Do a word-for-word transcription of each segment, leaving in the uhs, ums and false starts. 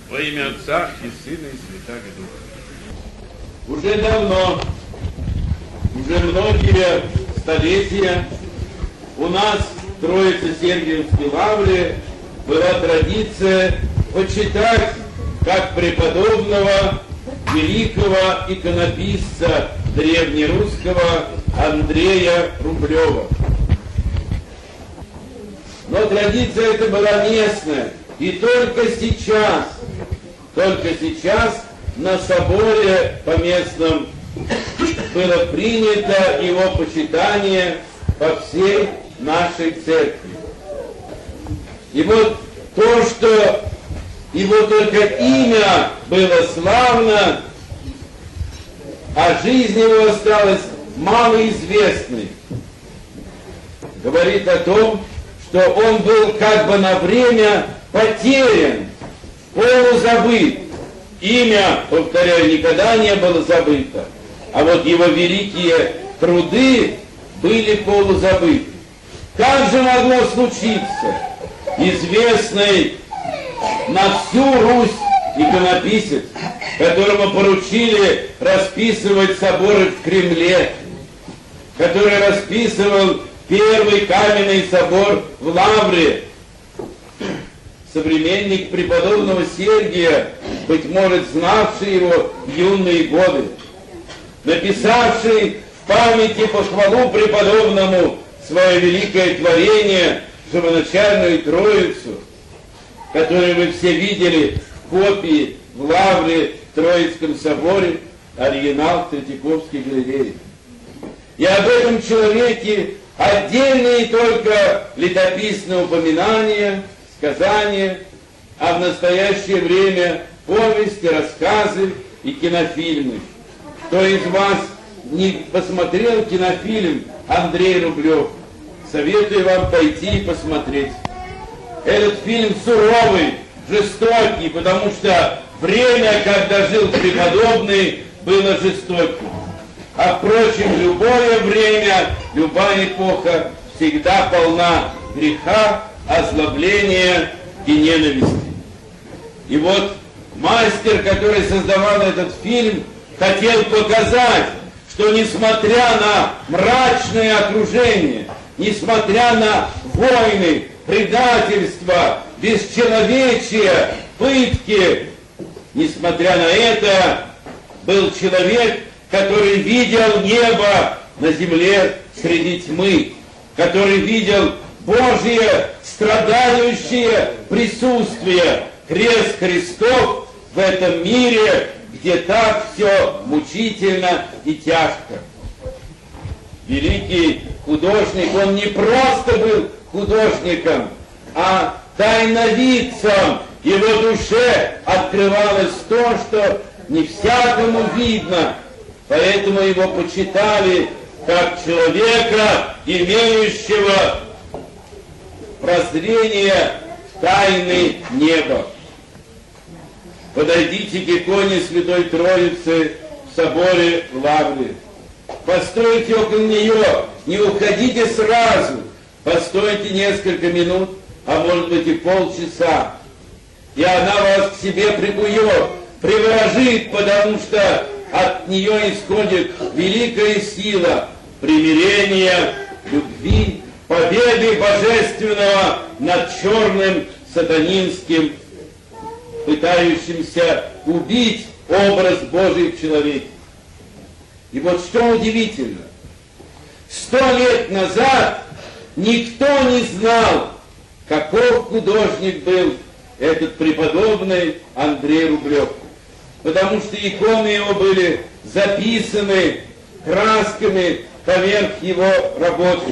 Во имя Отца и Сына и Святаго Духа. Уже давно, уже многие столетия у нас в Троице-Сергиевской лавре была традиция почитать как преподобного великого иконописца древнерусского Андрея Рублева. Но традиция эта была местная, и только сейчас, только сейчас на соборе поместном было принято его почитание по всей нашей церкви. И вот то, что его только имя было славно, а жизнь его осталась малоизвестной, говорит о том, что он был как бы на время потерян, полузабыт. Имя, повторяю, никогда не было забыто, а вот его великие труды были полузабыты. Как же могло случиться? Известный на всю Русь иконописец, которому поручили расписывать соборы в Кремле, который расписывал первый каменный собор в Лавре, современник преподобного Сергия, быть может, знавший его в юные годы, написавший в памяти похвалу преподобному свое великое творение, живоначальную Троицу, которую вы все видели в копии в Лавре, в Троицком соборе, оригинал в Третьяковской галерее. И об этом человеке отдельные только летописные упоминания, сказания, а в настоящее время повести, рассказы и кинофильмы. Кто из вас не посмотрел кинофильм Андрей Рублев, советую вам пойти и посмотреть. Этот фильм суровый, жестокий, потому что время, когда жил преподобный, было жестоким. А впрочем, любое время, любая эпоха всегда полна греха, озлобления и ненависти. И вот мастер, который создавал этот фильм, хотел показать, что несмотря на мрачное окружение, несмотря на войны, предательство, бесчеловечие, пытки, несмотря на это, был человек, который видел небо на земле среди тьмы, который видел Божье страдающее присутствие, крест Христов в этом мире, где так все мучительно и тяжко. Великий художник, он не просто был художником, а тайновидцем. Его душе открывалось то, что не всякому видно, поэтому его почитали как человека, имеющего прозрение тайны неба. Подойдите к иконе Святой Троицы в соборе в Лавре. Постойте около нее, не уходите сразу, постойте несколько минут, а может быть и полчаса. И она вас к себе прикует, приворожит, потому что от нее исходит великая сила примирения, любви, победы божественного над черным сатанинским, пытающимся убить образ Божий в человеке. И вот что удивительно, сто лет назад никто не знал, каков художник был этот преподобный Андрей Рублев, потому что иконы его были записаны красками поверх его работы,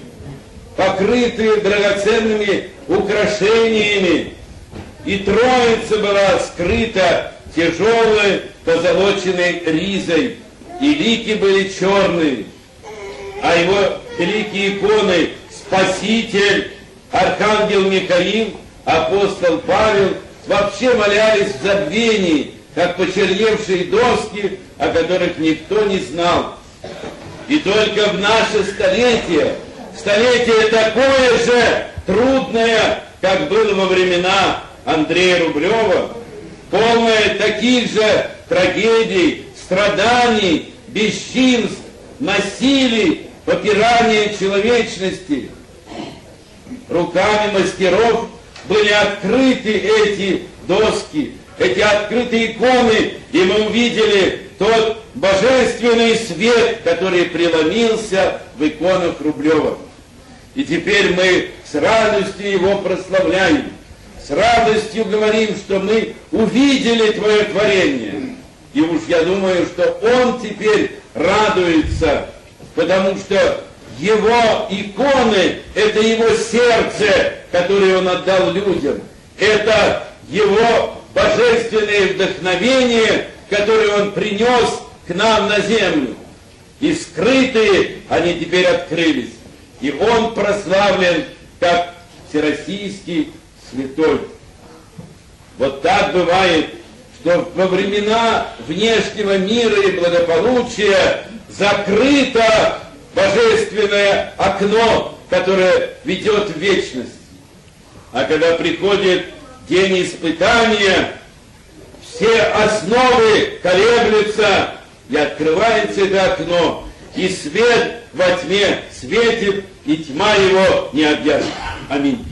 покрыты драгоценными украшениями, и Троица была скрыта тяжелой позолоченной ризой, и лики были черные, а его великие иконы Спаситель, Архангел Михаил, апостол Павел вообще валялись в забвении, как почерневшие доски, о которых никто не знал. И только в наше столетие, столетие такое же трудное, как было во времена Андрея Рублева, полное таких же трагедий, страданий, бесчинств, насилий, попирания человечности. Руками мастеров были открыты эти доски, эти открытые иконы, и мы увидели тот божественный свет, который преломился в иконах Рублева. И теперь мы с радостью его прославляем, с радостью говорим, что мы увидели Твое творение. И уж я думаю, что он теперь радуется, потому что его иконы – это его сердце, которое он отдал людям. Это его божественное вдохновение, которое он принес к нам на землю. И скрытые они теперь открылись. И он прославлен как всероссийский святой. Вот так бывает, что во времена внешнего мира и благополучия закрыто божественное окно, которое ведет в вечность. А когда приходит день испытания, все основы колеблются, и открывается это окно, и свет во тьме светит, и тьма его не объяснит. Аминь.